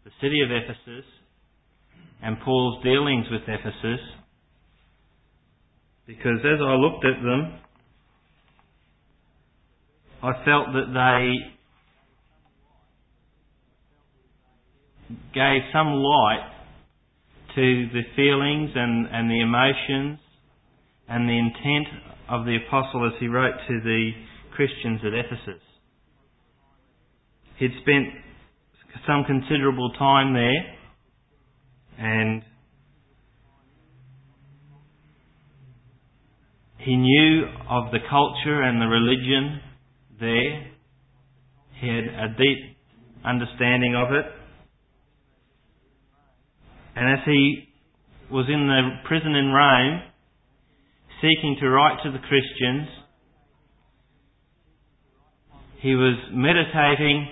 the city of Ephesus and Paul's dealings with Ephesus, because as I looked at them, I felt that they gave some light to the feelings and the emotions and the intent of the apostle as he wrote to the Christians at Ephesus. He'd spent some considerable time there, and he knew of the culture and the religion there. He had a deep understanding of it. And as he was in the prison in Rome, seeking to write to the Christians, he was meditating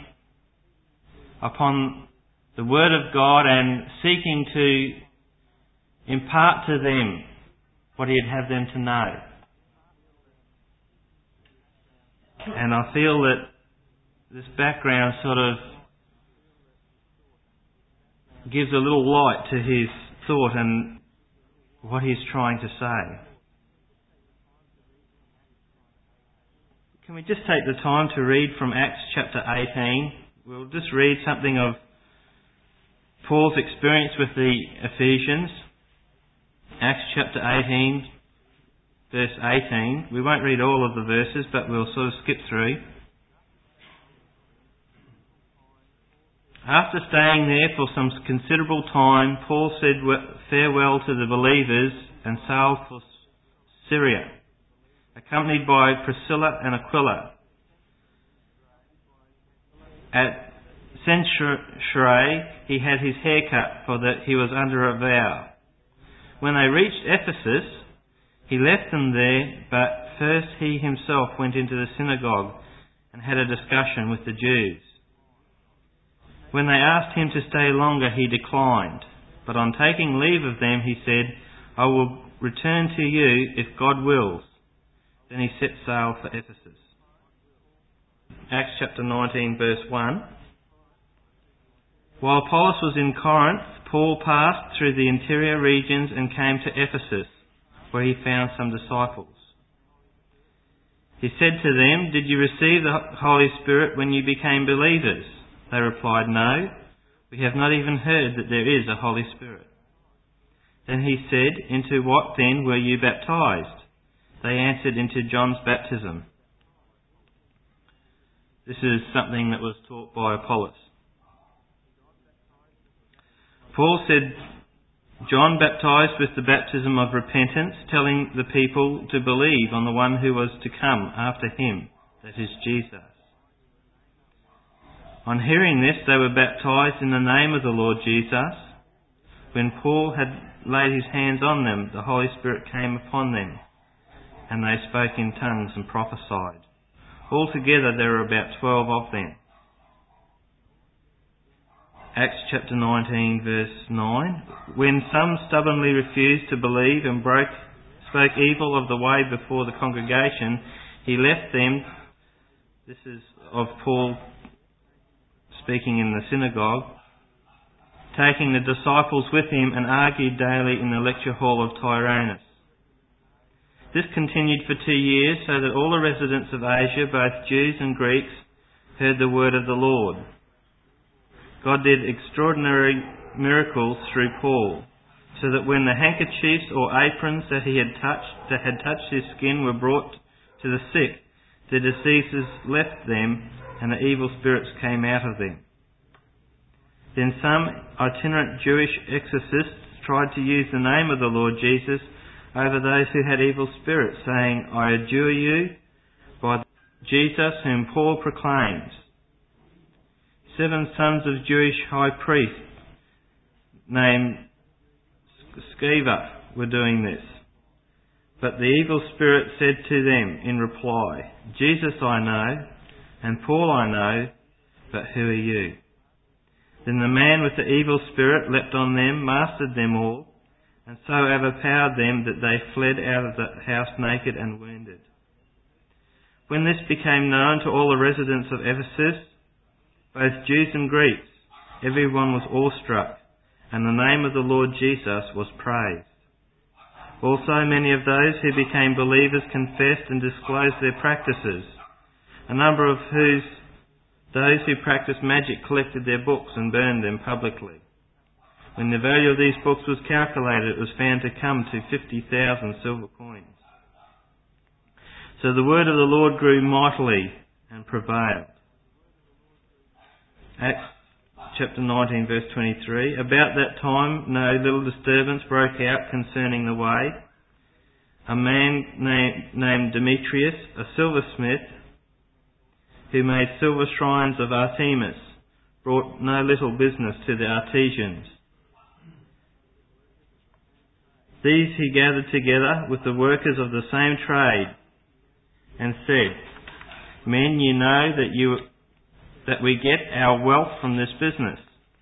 upon the Word of God and seeking to impart to them what he'd have them to know. And I feel that this background sort of gives a little light to his thought and what he's trying to say. Can we just take the time to read from Acts chapter 18? We'll just read something of Paul's experience with the Ephesians. Acts chapter 18, verse 18. We won't read all of the verses, but we'll sort of skip through. After staying there for some considerable time, Paul said farewell to the believers and sailed for Syria, accompanied by Priscilla and Aquila. At Cenchreae, he had his hair cut, for that he was under a vow. When they reached Ephesus, he left them there, but first he himself went into the synagogue and had a discussion with the Jews. When they asked him to stay longer, he declined. But on taking leave of them, he said, I will return to you if God wills. Then he set sail for Ephesus. Acts chapter 19, verse 1. While Apollos was in Corinth, Paul passed through the interior regions and came to Ephesus, where he found some disciples. He said to them, Did you receive the Holy Spirit when you became believers? They replied, No, we have not even heard that there is a Holy Spirit. Then he said, Into what then were you baptized? They answered, Into John's baptism. This is something that was taught by Apollos. Paul said, John baptized with the baptism of repentance, telling the people to believe on the one who was to come after him, that is Jesus. On hearing this, they were baptized in the name of the Lord Jesus. When Paul had laid his hands on them, the Holy Spirit came upon them, and they spoke in tongues and prophesied. Altogether there were about 12 of them. Acts chapter 19, verse 9. When some stubbornly refused to believe and spoke evil of the way before the congregation, he left them. This is of Paul speaking in the synagogue, taking the disciples with him, and argued daily in the lecture hall of Tyrannus. This continued for 2 years, so that all the residents of Asia, both Jews and Greeks, heard the word of the Lord. God did extraordinary miracles through Paul, so that when the handkerchiefs or aprons that had touched his skin were brought to the sick, the diseases left them, and the evil spirits came out of them. Then some itinerant Jewish exorcists tried to use the name of the Lord Jesus over those who had evil spirits, saying, I adjure you by Jesus whom Paul proclaims. 7 sons of Jewish high priests named Sceva were doing this. But the evil spirit said to them in reply, Jesus I know, and Paul I know, but who are you? Then the man with the evil spirit leapt on them, mastered them all, and so overpowered them that they fled out of the house naked and wounded. When this became known to all the residents of Ephesus, both Jews and Greeks, everyone was awestruck, and the name of the Lord Jesus was praised. Also many of those who became believers confessed and disclosed their practices, a number of those who practiced magic collected their books and burned them publicly. When the value of these books was calculated, it was found to come to 50,000 silver coins. So the word of the Lord grew mightily and prevailed. Acts chapter 19 verse 23. About that time no little disturbance broke out concerning the way. A man named Demetrius, a silversmith, who made silver shrines of Artemis, brought no little business to the artisans. These he gathered together with the workers of the same trade and said, Men, you know that we get our wealth from this business.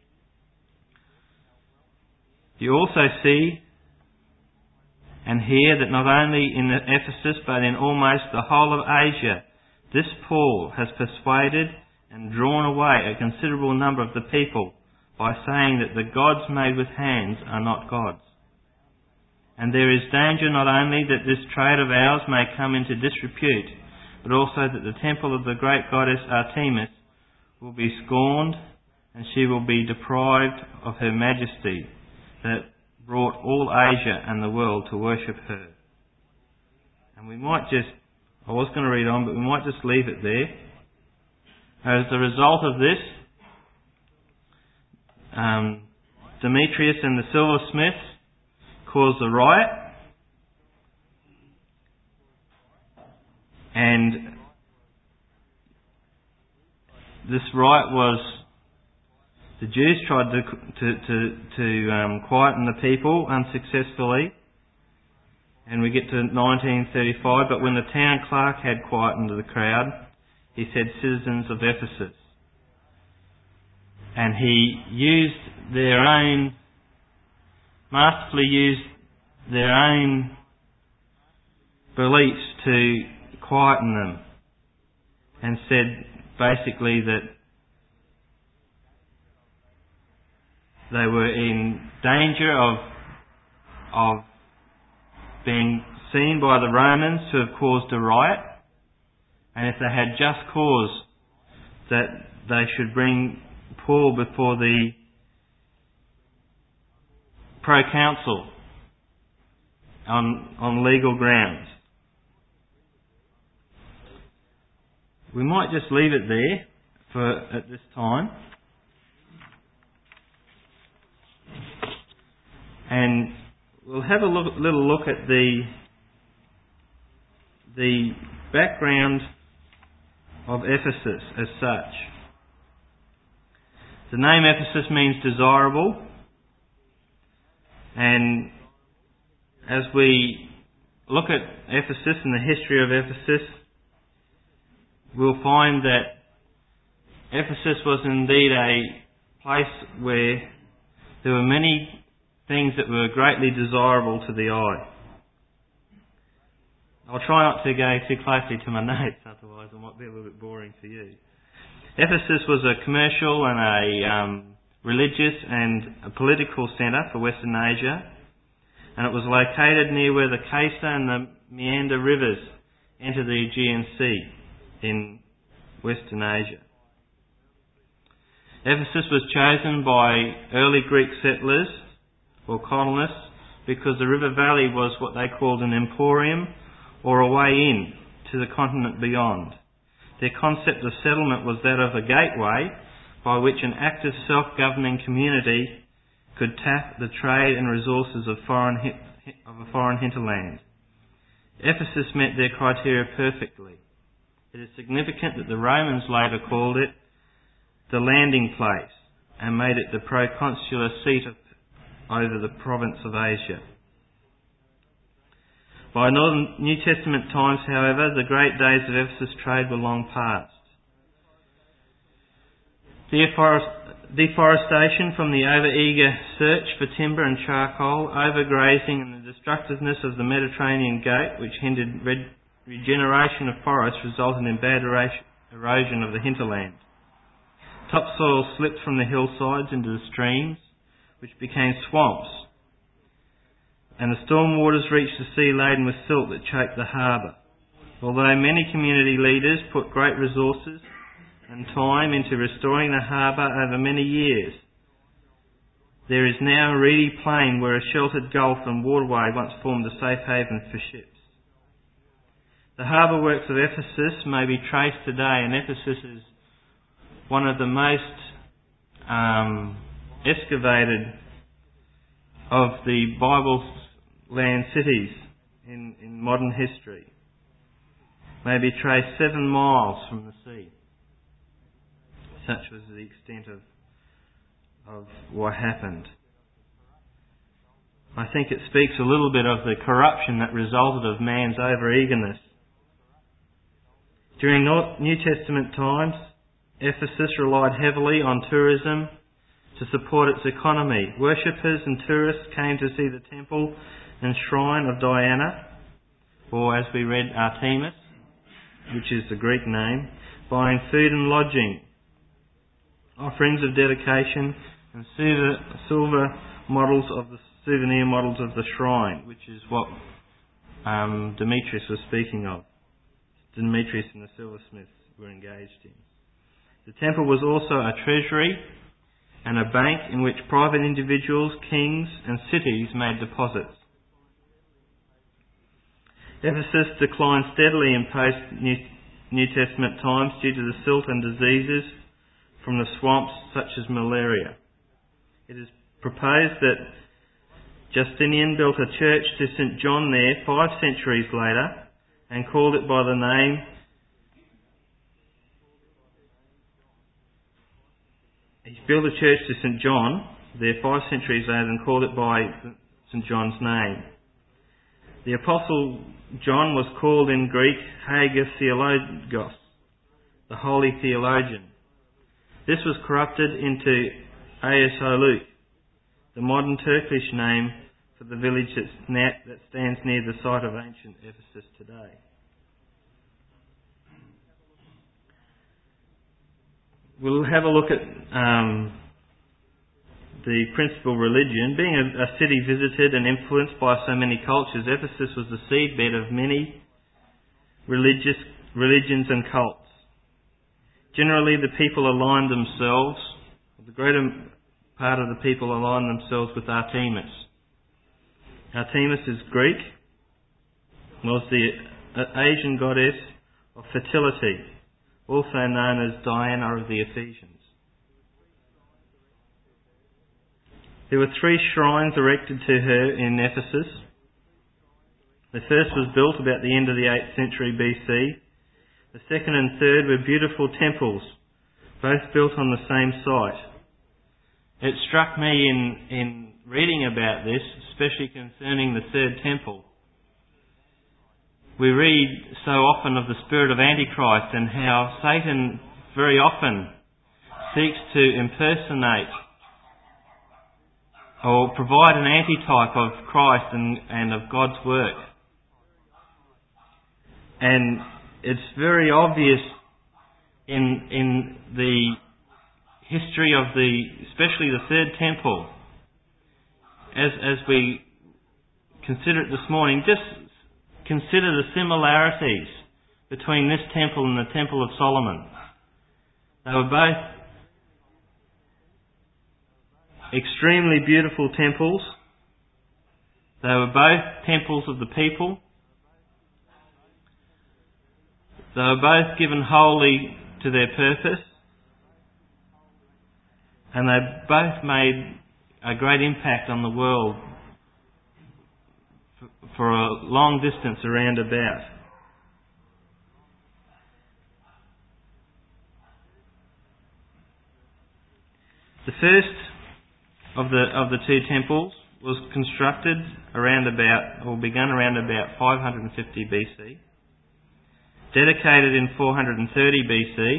You also see and hear that not only in Ephesus but in almost the whole of Asia, this Paul has persuaded and drawn away a considerable number of the people by saying that the gods made with hands are not gods. And there is danger not only that this trade of ours may come into disrepute, but also that the temple of the great goddess Artemis will be scorned, and she will be deprived of her majesty that brought all Asia and the world to worship her. And we might I was going to read on, but we might just leave it there. As a result of this, Demetrius and the silversmiths caused a riot, and this riot was the Jews tried to quieten the people unsuccessfully, and we get to 1935. But when the town clerk had quietened the crowd, he said, "Citizens of Ephesus," and he masterfully used their own beliefs to quieten them, and said basically that they were in danger of being seen by the Romans to have caused a riot, and if they had just cause, that they should bring Paul before the proconsul on legal grounds. We might just leave it there at this time. And we'll have a little look at the background of Ephesus as such. The name Ephesus means desirable, and as we look at Ephesus and the history of Ephesus, we'll find that Ephesus was indeed a place where there were many things that were greatly desirable to the eye. I'll try not to go too closely to my notes, otherwise it might be a little bit boring for you. Ephesus was a commercial and a religious and a political centre for Western Asia, and it was located near where the Kesa and the Meander rivers enter the Aegean Sea in Western Asia. Ephesus was chosen by early Greek settlers or colonists because the river valley was what they called an emporium, or a way in to the continent beyond. Their concept of settlement was that of a gateway by which an active self-governing community could tap the trade and resources of a foreign hinterland. Ephesus met their criteria perfectly. It is significant that the Romans later called it the landing place and made it the proconsular seat over the province of Asia. By New Testament times, however, the great days of Ephesus trade were long past. Deforestation from the over-eager search for timber and charcoal, overgrazing and the destructiveness of the Mediterranean gate, which hindered regeneration of forests, resulted in bad erosion of the hinterland. Topsoil slipped from the hillsides into the streams, which became swamps, and the storm waters reached the sea laden with silt that choked the harbour. Although many community leaders put great resources and time into restoring the harbour over many years, there is now a reedy plain where a sheltered gulf and waterway once formed a safe haven for ships. The harbour works of Ephesus may be traced today, and Ephesus is one of the most excavated of the Bible's land cities in modern history. May be traced 7 miles from the sea. Such was the extent of what happened. I think it speaks a little bit of the corruption that resulted of man's over-eagerness. During New Testament times, Ephesus relied heavily on tourism to support its economy. Worshippers and tourists came to see the temple and shrine of Diana, or as we read, Artemis, which is the Greek name, buying food and lodging, offerings of dedication, and silver models of the souvenir models of the shrine, which is what Demetrius was speaking of. Demetrius and the silversmiths were engaged in. The temple was also a treasury and a bank in which private individuals, kings and cities made deposits. Ephesus declined steadily in post-New Testament times due to the silt and diseases from the swamps such as malaria. It is proposed that Justinian built a church to St. John there 5 centuries later and called it by the name He built a church to St. John there 5 centuries later and called it by St. John's name. The Apostle John was called in Greek Hagios, the holy theologian. This was corrupted into Aisoluk, the modern Turkish name for the village that stands near the site of ancient Ephesus today. We'll have a look at the principal religion. Being a city visited and influenced by so many cultures, Ephesus was the seedbed of many religions and cults. Generally, the people aligned themselves, the greater part of the people aligned themselves with Artemis. Artemis is Greek, was the Asian goddess of fertility, also known as Diana of the Ephesians. There were 3 shrines erected to her in Ephesus. The first was built about the end of the 8th century BC. The second and third were beautiful temples, both built on the same site. It struck me in reading about this, especially concerning the third temple. We read so often of the spirit of Antichrist and how Satan very often seeks to impersonate or provide an antitype of Christ and of God's work. And it's very obvious in the history of especially the third temple, as we consider it this morning. Just consider the similarities between this temple and the Temple of Solomon. They were both extremely beautiful temples. They were both temples of the people. They were both given wholly to their purpose. And they both made a great impact on the world for a long distance around about. The first of the 2 temples was constructed begun around about 550 BC, dedicated in 430 BC.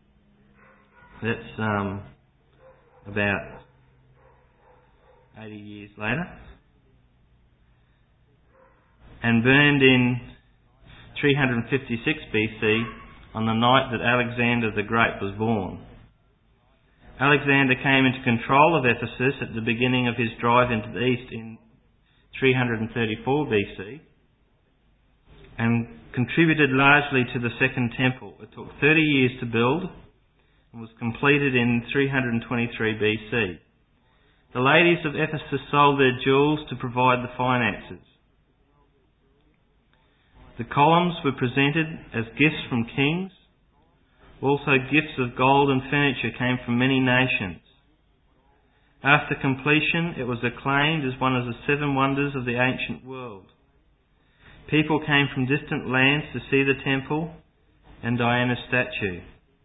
That's about 80 years later, and burned in 356 BC on the night that Alexander the Great was born. Alexander came into control of Ephesus at the beginning of his drive into the east in 334 BC and contributed largely to the Second Temple. It took 30 years to build and was completed in 323 BC. The ladies of Ephesus sold their jewels to provide the finances. The columns were presented as gifts from kings. Also gifts of gold and furniture came from many nations. After completion, it was acclaimed as one of the 7 wonders of the ancient world. People came from distant lands to see the temple and Diana's statue.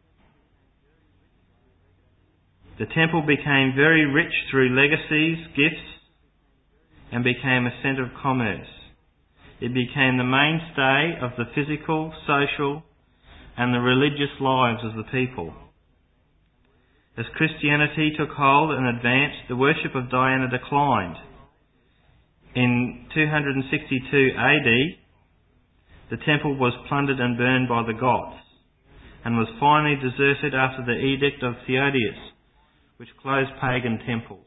The temple became very rich through legacies, gifts, and became a centre of commerce. It became the mainstay of the physical, social, and the religious lives of the people. As Christianity took hold and advanced, the worship of Diana declined. In 262 AD, the temple was plundered and burned by the Goths, and was finally deserted after the edict of Theodosius, which closed pagan temples.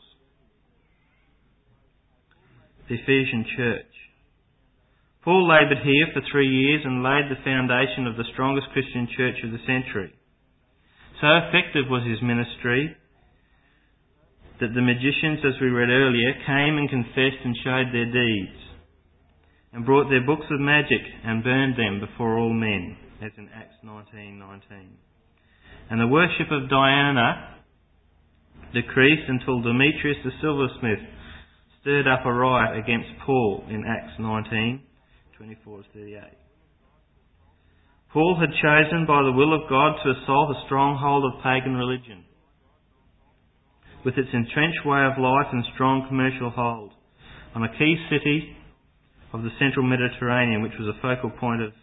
The Ephesian Church. Paul laboured here for 3 years and laid the foundation of the strongest Christian church of the century. So effective was his ministry that the magicians, as we read earlier, came and confessed and showed their deeds, and brought their books of magic and burned them before all men, as in Acts 19:19. And the worship of Diana decreased until Demetrius the silversmith stirred up a riot against Paul in Acts 19:24-38. Paul had chosen by the will of God to assault a stronghold of pagan religion, with its entrenched way of life and strong commercial hold, on a key city of the central Mediterranean, which was a focal point of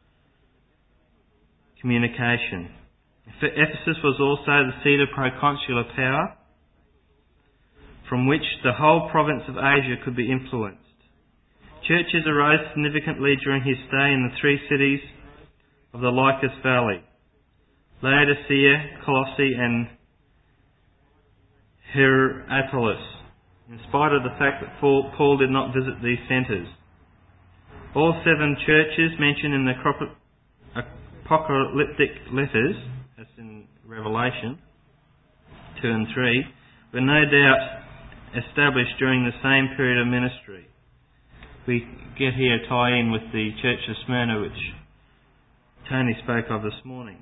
communication. Ephesus was also the seat of proconsular power, from which the whole province of Asia could be influenced. Churches arose significantly during his stay in the 3 cities of the Lycus Valley: Laodicea, Colossae and Hierapolis, in spite of the fact that Paul did not visit these centres. All 7 churches mentioned in the apocalyptic letters, that's in Revelation 2 and 3, were no doubt established during the same period of ministry. We get here a tie-in with the Church of Smyrna, which Tony spoke of this morning.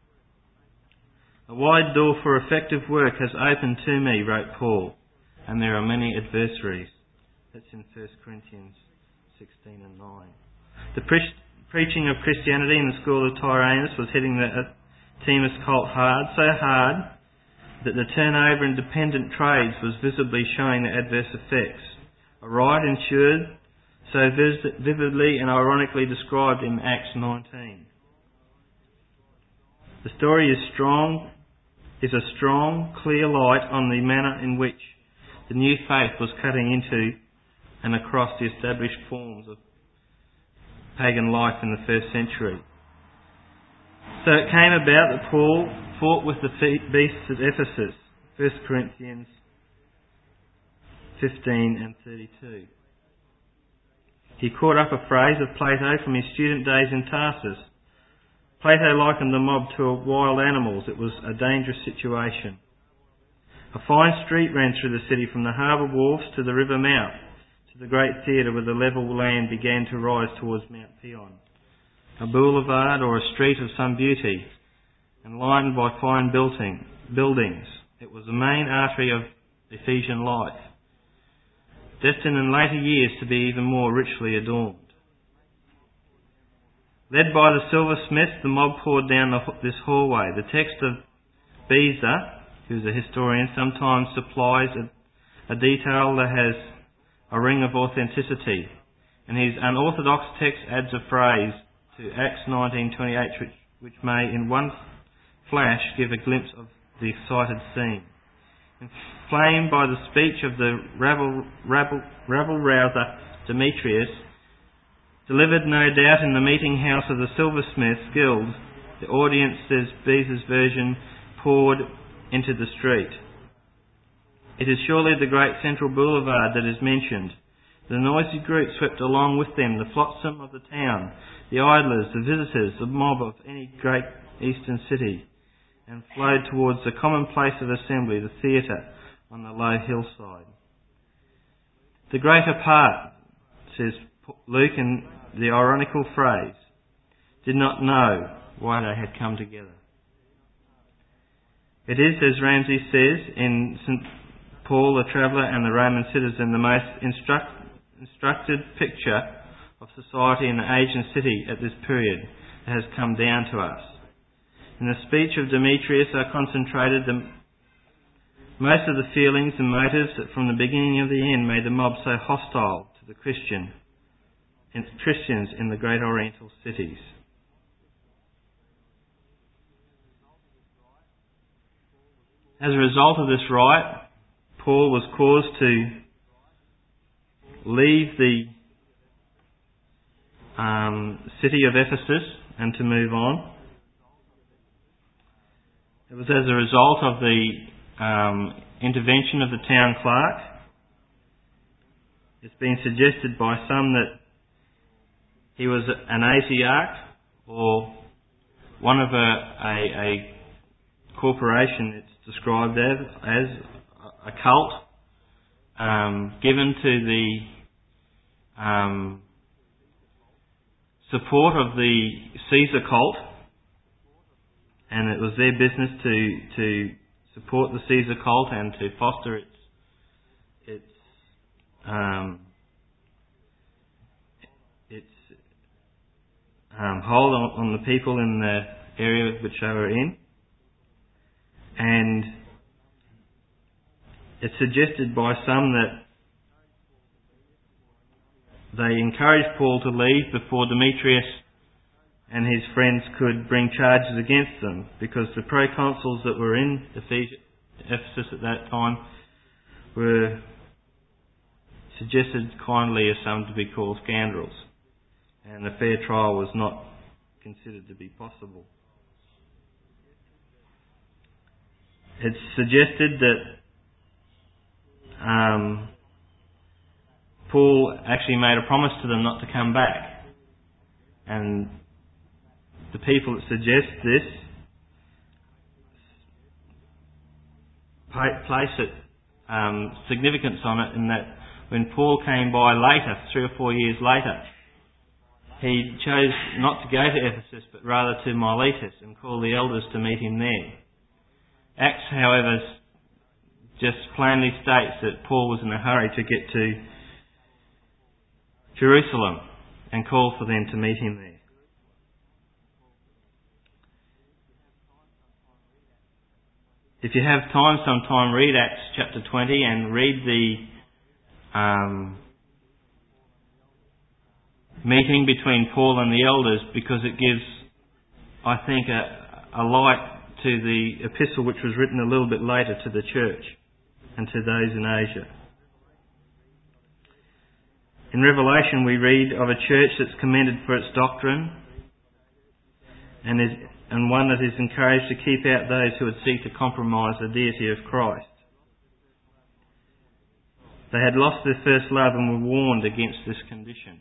A wide door for effective work has opened to me, wrote Paul, and there are many adversaries. That's in 1 Corinthians 16 and 9. The preaching of Christianity in the school of Tyrannus was hitting the Themis cult hard, so hard that the turnover in dependent trades was visibly showing the adverse effects. A riot ensued, so vividly and ironically described in Acts 19. The story is a strong, clear light on the manner in which the new faith was cutting into and across the established forms of pagan life in the first century. So it came about that Paul fought with the beasts at Ephesus, 1 Corinthians 15 and 32. He caught up a phrase of Plato from his student days in Tarsus. Plato likened the mob to wild animals. It was a dangerous situation. A fine street ran through the city from the harbour wharfs to the river mouth, to the great theatre where the level land began to rise towards Mount Pion. A boulevard or a street of some beauty, enlightened by fine buildings. It was the main artery of Ephesian life, destined in later years to be even more richly adorned. Led by the silversmith, the mob poured down this hallway. The text of Beza, who's a historian, sometimes supplies a detail that has a ring of authenticity, and his unorthodox text adds a phrase to Acts 19:28, which may in one flash give a glimpse of the excited scene. Inflamed by the speech of the rabble-rouser Demetrius, delivered no doubt in the meeting house of the Silversmiths Guild, the audience, says Beza's version, poured into the street. It is surely the great central boulevard that is mentioned. The noisy group swept along with them the flotsam of the town, the idlers, the visitors, the mob of any great eastern city, and flowed towards the common place of assembly, the theatre, on the low hillside. The greater part, says Luke in the ironical phrase, did not know why they had come together. It is, as Ramsay says in St. Paul the Traveller and the Roman Citizen, the most instructed picture of society in the Asian city at this period that has come down to us. In the speech of Demetrius are concentrated most of the feelings and motives that from the beginning of the end made the mob so hostile to the Christians in the great Oriental cities. As a result of this riot, Paul was caused to leave the city of Ephesus and to move on. It was as a result of the intervention of the town clerk. It's been suggested by some that he was an Asiarch or one of a corporation it's described as a cult given to the support of the Caesar cult, and it was their business to support the Caesar cult and to foster its hold on the people in the area which they were in. And it's suggested by some that they encouraged Paul to leave before Demetrius and his friends could bring charges against them, because the proconsuls that were in Ephesus at that time were suggested kindly as some to be called scoundrels, and a fair trial was not considered to be possible. It's suggested that Paul actually made a promise to them not to come back, and the people that suggest this place significance on it, in that when Paul came by later, 3 or 4 years later, he chose not to go to Ephesus but rather to Miletus and call the elders to meet him there. Acts, however, just plainly states that Paul was in a hurry to get to Jerusalem and called for them to meet him there. If you have time sometime, read Acts chapter 20 and read the meeting between Paul and the elders, because it gives, I think, a light to the epistle which was written a little bit later to the church and to those in Asia. In Revelation we read of a church that's commended for its doctrine and one that is encouraged to keep out those who would seek to compromise the deity of Christ. They had lost their first love and were warned against this condition.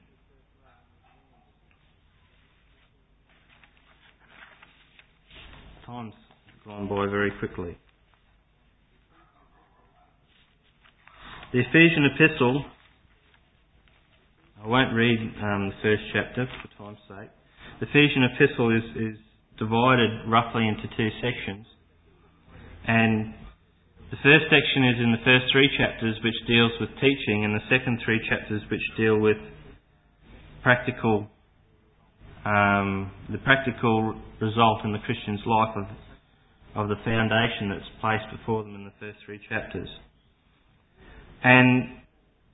Time's gone by very quickly. The Ephesian epistle, I won't read the first chapter for time's sake. The Ephesian epistle is divided roughly into 2 sections, and the first section is in the first 3 chapters, which deals with teaching, and the second 3 chapters which deal with practical, the practical result in the Christian's life of the foundation that's placed before them in the first 3 chapters. And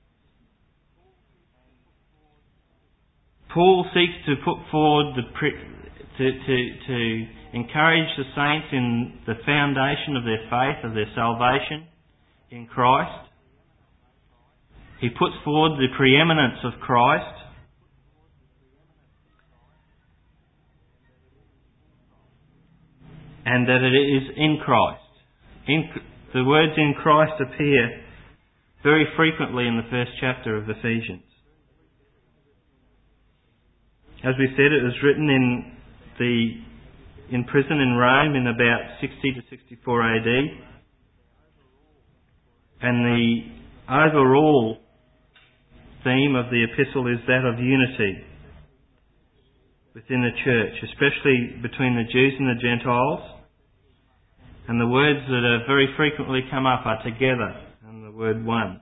Paul seeks to put forward to encourage the saints in the foundation of their faith, of their salvation in Christ. He puts forward the preeminence of Christ, and that it is in Christ, The words "in Christ" appear very frequently in the first chapter of Ephesians. As we said, it was written in prison in Rome in about 60 to 64 AD. And the overall theme of the epistle is that of unity within the church, especially between the Jews and the Gentiles. And the words that are very frequently come up are together and the word one.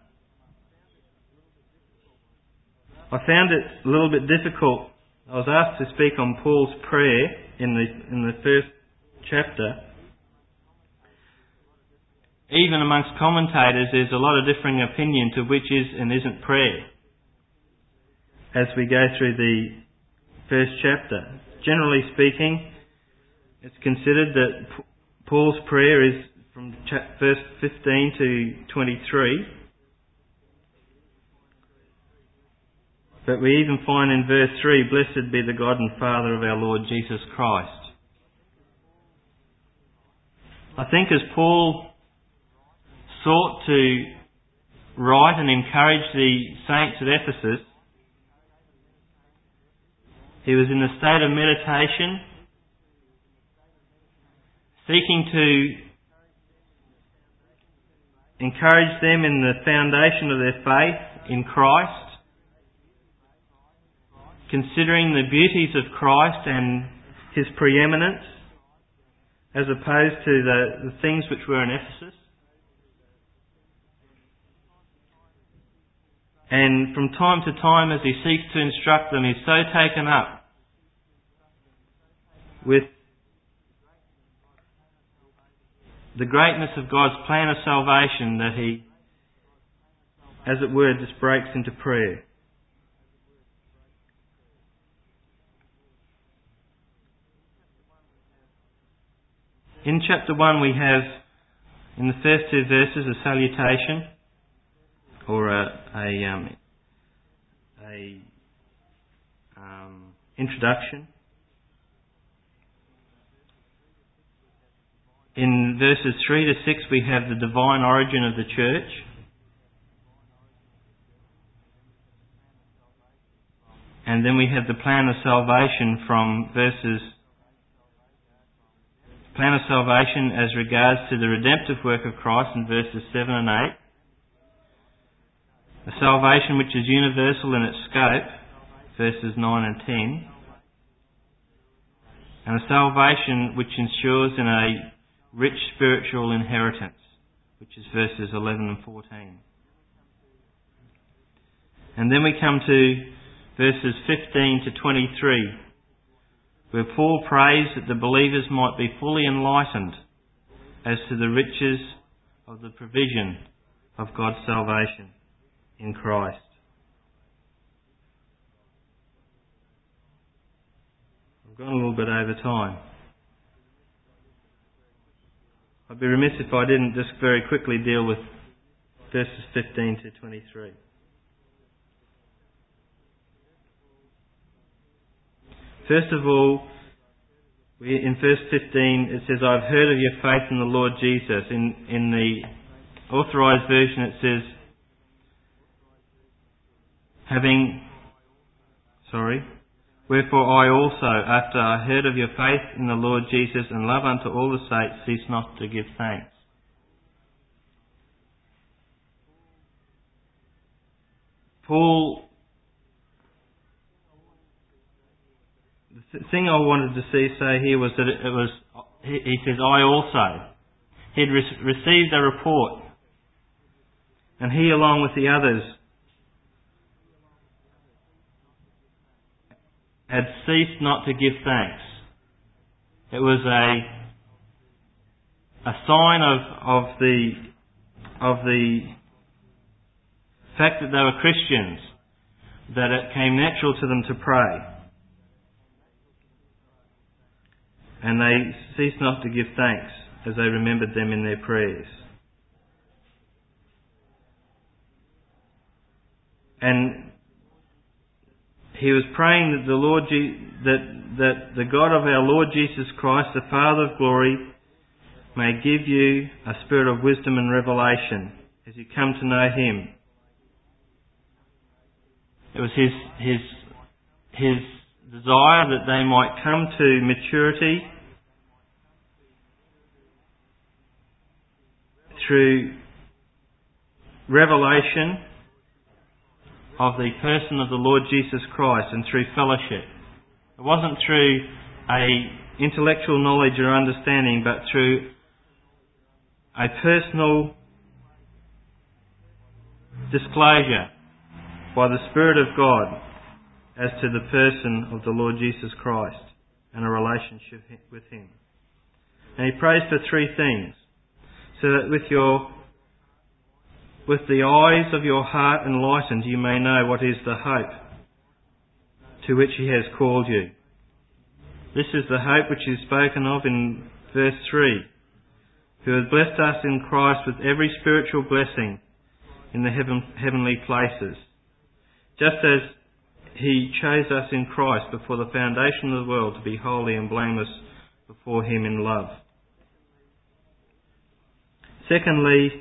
I found it a little bit difficult. I was asked to speak on Paul's prayer in the first chapter. Even amongst commentators, there's a lot of differing opinion to which is and isn't prayer as we go through the first chapter. Generally speaking, it's considered that Paul's prayer is from verse 15 to 23. But we even find in verse 3, "Blessed be the God and Father of our Lord Jesus Christ." I think as Paul sought to write and encourage the saints at Ephesus, he was in a state of meditation, seeking to encourage them in the foundation of their faith in Christ, considering the beauties of Christ and His preeminence, as opposed to the things which were in Ephesus. And from time to time, as he seeks to instruct them, he's so taken up with the greatness of God's plan of salvation that he, as it were, just breaks into prayer. In chapter 1 we have, in the first two verses, a salutation, or introduction. In verses 3 to 6 we have the divine origin of the church. And then we have the plan of salvation from plan of salvation as regards to the redemptive work of Christ in verses 7 and 8. A salvation which is universal in its scope, verses 9 and 10. And a salvation which ensures in a rich spiritual inheritance, which is verses 11 and 14. And then we come to verses 15 to 23, where Paul prays that the believers might be fully enlightened as to the riches of the provision of God's salvation in Christ. I've gone a little bit over time. I'd be remiss if I didn't just very quickly deal with verses 15 to 23. First of all, in verse 15 it says, "I've heard of your faith in the Lord Jesus." In the Authorised Version it says, "Wherefore I also, after I heard of your faith in the Lord Jesus and love unto all the saints, cease not to give thanks." Paul, the thing I wanted to say here was that he says, "I also." He'd received a report, and he, along with the others, had ceased not to give thanks. It was a sign of the fact that they were Christians, that it came natural to them to pray. And they ceased not to give thanks as they remembered them in their prayers. And he was praying that that the God of our Lord Jesus Christ, the Father of glory, may give you a spirit of wisdom and revelation as you come to know Him. It was His desire that they might come to maturity through revelation of the person of the Lord Jesus Christ and through fellowship. It wasn't through a intellectual knowledge or understanding, but through a personal disclosure by the Spirit of God as to the person of the Lord Jesus Christ and a relationship with Him. And he prays for three things, so that with the eyes of your heart enlightened, you may know what is the hope to which He has called you. This is the hope which is spoken of in verse 3, who has blessed us in Christ with every spiritual blessing in the heavenly places, just as He chose us in Christ before the foundation of the world to be holy and blameless before Him in love. Secondly,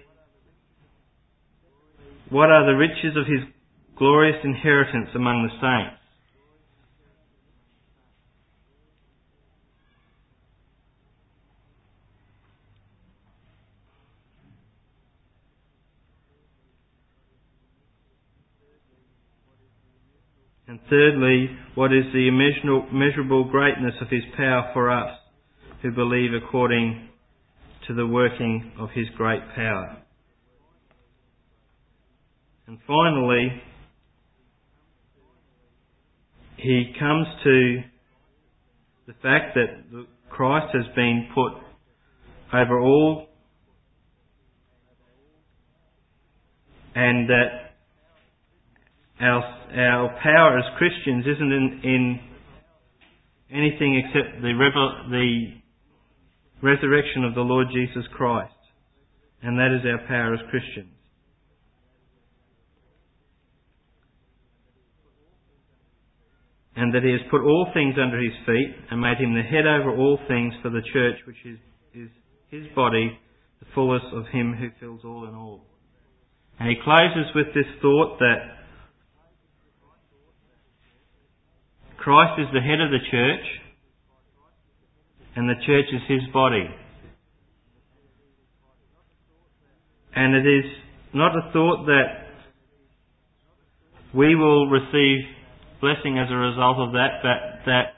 what are the riches of His glorious inheritance among the saints? And thirdly, what is the immeasurable greatness of His power for us who believe according to the working of His great power? And finally, he comes to the fact that Christ has been put over all, and that our power as Christians isn't in anything except the resurrection of the Lord Jesus Christ. And that is our power as Christians. And that He has put all things under His feet and made Him the head over all things for the church, which is His body, the fullness of Him who fills all in all. And he closes with this thought that Christ is the head of the church, and the church is His body. And it is not a thought that we will receive blessing as a result of that, but that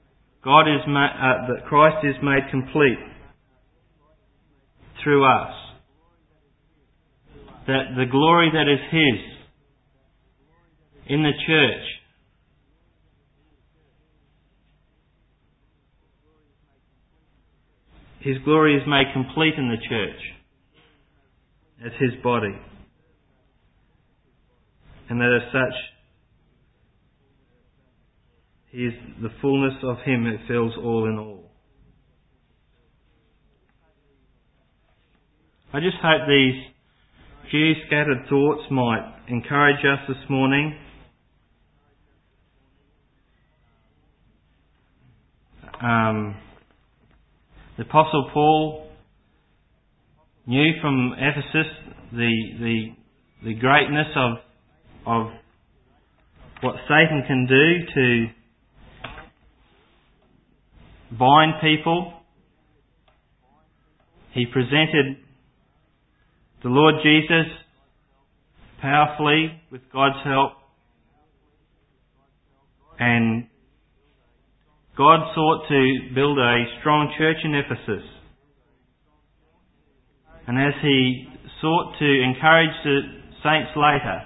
that Christ is made complete through us. That the glory that is His in the church His glory is made complete in the church as His body. And that as such, He is the fullness of Him who fills all in all. I just hope these few scattered thoughts might encourage us this morning. The Apostle Paul knew from Ephesus the greatness of what Satan can do to bind people. He presented the Lord Jesus powerfully with God's help, and God sought to build a strong church in Ephesus. And as He sought to encourage the saints later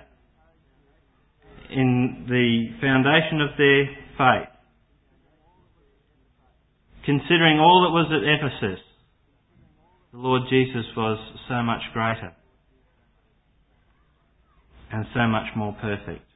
in the foundation of their faith, considering all that was at Ephesus, the Lord Jesus was so much greater and so much more perfect.